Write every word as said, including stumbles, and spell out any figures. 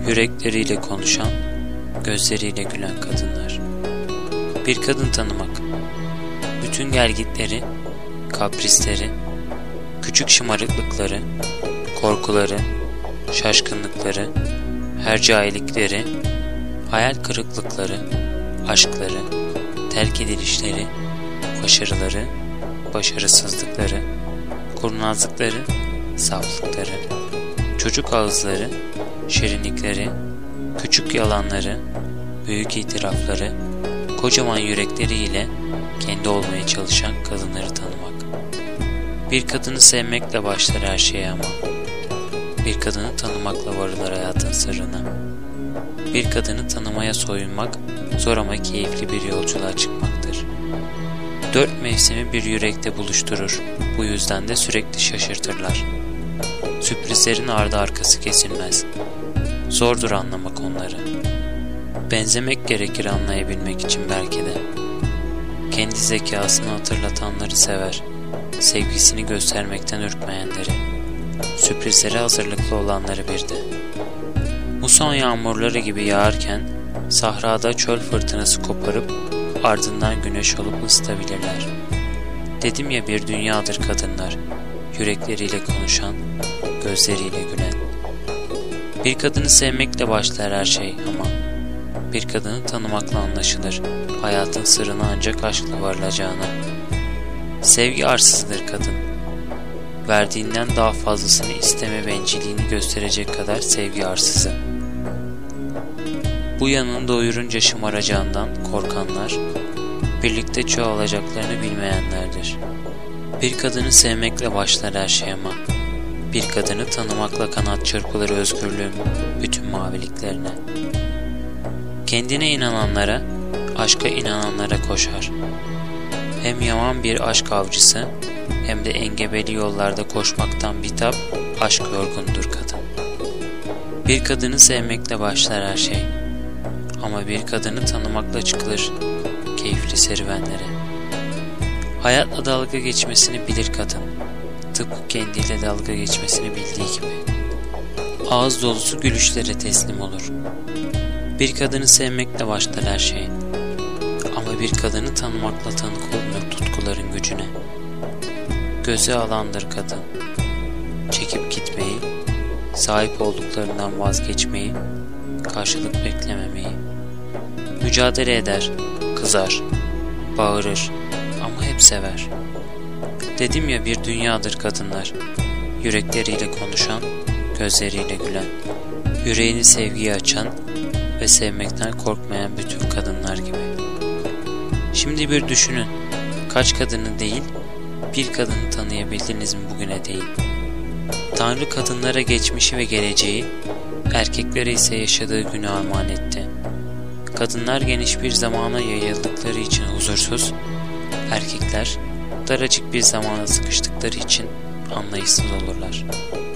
yürekleriyle konuşan, gözleriyle gülen kadınlar. Bir kadın tanımak, bütün gelgitleri, kaprisleri, küçük şımarıklıkları, korkuları, şaşkınlıkları, hercailikleri, hayal kırıklıkları, aşkları, terk edilişleri, başarıları, başarısızlıkları, kurnazlıkları, saflıkları, çocuk ağızları, şirinlikleri, küçük yalanları, büyük itirafları, kocaman yürekleriyle kendi olmaya çalışan kadınları tanımak. Bir kadını sevmekle başlar her şey ama. Bir kadını tanımakla varılır hayatın sırrına. Bir kadını tanımaya soyunmak zor ama keyifli bir yolculuğa çıkmaktır. Dört mevsimi bir yürekte buluşturur. Bu yüzden de sürekli şaşırtırlar. Sürprizlerin ardı arkası kesilmez. Zordur anlamak onları. Benzemek gerekir anlayabilmek için belki de. Kendi zekasını hatırlatanları sever. Sevgisini göstermekten ürkmeyenleri. Sürprizlere hazırlıklı olanları bir de. Muson yağmurları gibi yağarken sahrada çöl fırtınası koparıp ardından güneş olup ısıtabilirler. Dedim ya, bir dünyadır kadınlar, yürekleriyle konuşan, gözleriyle gülen. Bir kadını sevmekle başlar her şey ama bir kadını tanımakla anlaşılır hayatın sırrına ancak aşkla varılacağına. Sevgi arsızdır kadın. Verdiğinden daha fazlasını isteme bencilliğini gösterecek kadar sevgi arsızı. Bu yanını doyurunca şımaracağından korkanlar, birlikte çoğalacaklarını bilmeyenlerdir. Bir kadını sevmekle başlar her şey ama bir kadını tanımakla kanat çırpılır özgürlüğün bütün maviliklerine. Kendine inananlara, aşka inananlara koşar. Hem yaman bir aşk avcısı hem de engebeli yollarda koşmaktan bitap, aşk yorgundur kadın. Bir kadını sevmekle başlar her şey ama bir kadını tanımakla çıkılır keyifli serüvenlere. Hayatla dalga geçmesini bilir kadın, tıpkı kendiyle dalga geçmesini bildiği gibi. Ağız dolusu gülüşlere teslim olur. Bir kadını sevmekle başlar her şey ama bir kadını tanımakla tanık olunur tutkuların gücüne. Göze alandır kadın, çekip gitmeyi, sahip olduklarından vazgeçmeyi, karşılık beklememeyi. Mücadele eder, kızar, bağırır ama hep sever. Dedim ya, bir dünyadır kadınlar, yürekleriyle konuşan, gözleriyle gülen, yüreğini sevgiye açan ve sevmekten korkmayan bütün kadınlar gibi. Şimdi bir düşünün, kaç kadını değil, bir kadını tanıyabildiniz mi bugüne değil? Tanrı kadınlara geçmişi ve geleceği, erkeklere ise yaşadığı günü armağan etti. Kadınlar geniş bir zamana yayıldıkları için huzursuz, erkekler daracık bir zamana sıkıştıkları için anlayışsız olurlar.